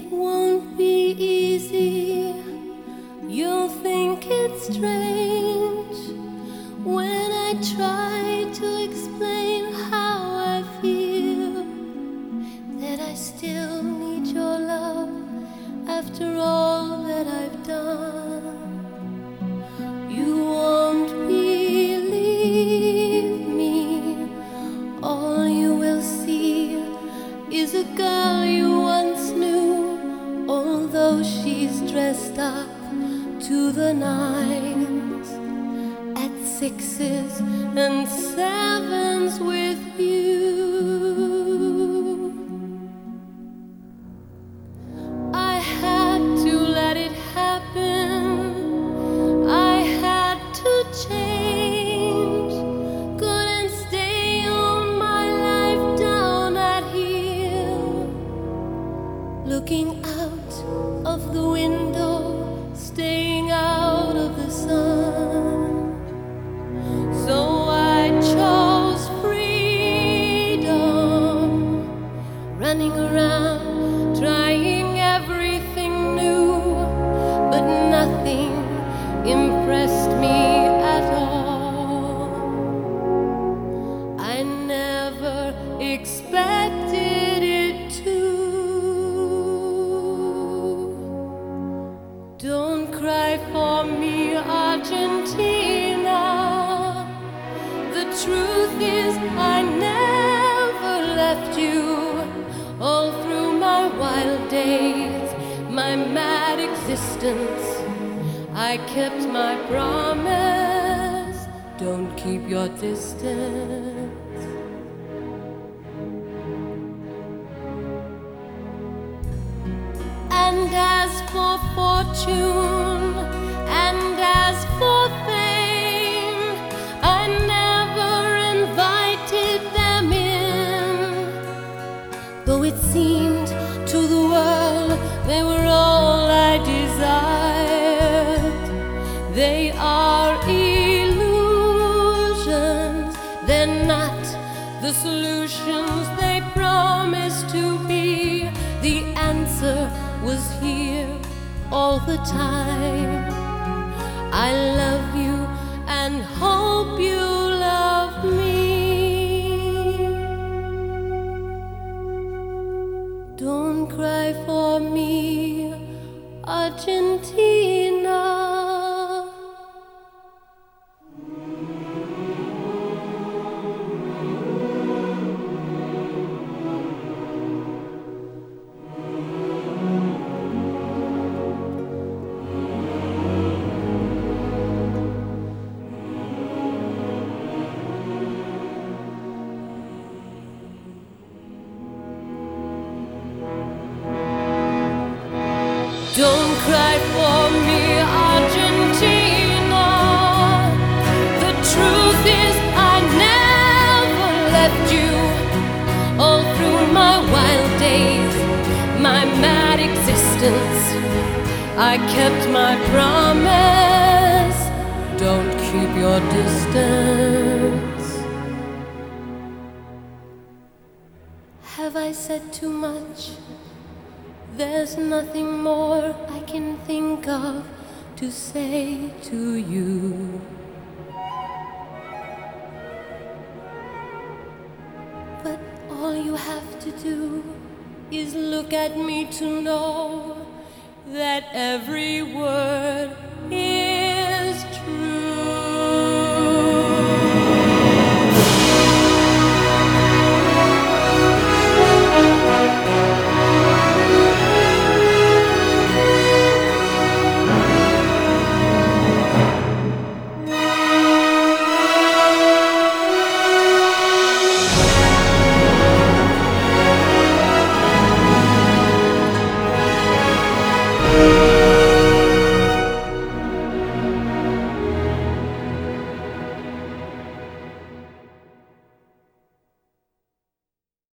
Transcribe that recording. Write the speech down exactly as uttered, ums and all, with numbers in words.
won't be easy. You'll think it's strange when I try to explain how I feel, that I still need your love after all that I've done. You won't believe me. All you will see is a girl you once knew, although she's dressed up to the nines, at sixes and sevens with you. I had to let it happen. I had to change. Couldn't stay on my life down at heel, looking out of the window, staying out of the sun. So I chose freedom, running around, trying everything new, but nothing impressed me at all. I never expected it to. Don't cry for me, Argentina. The truth is I never left you. All through my wild days, my mad existence, I kept my promise. Don't keep your distance. And as for fortune, and as for fame, I never invited them in, though it seemed to the world they were all I desired. They are illusions, they're not the solutions they promised to be. The answer was here all the time. I love you and hope you love me. Don't cry for me, Argentina. Don't cry for me, Argentina. The truth is I never left you. All through my wild days, my mad existence, I kept my promise. Don't keep your distance. Have I said too much? There's nothing more I can think of to say to you. But all you have to do is look at me to know that every word is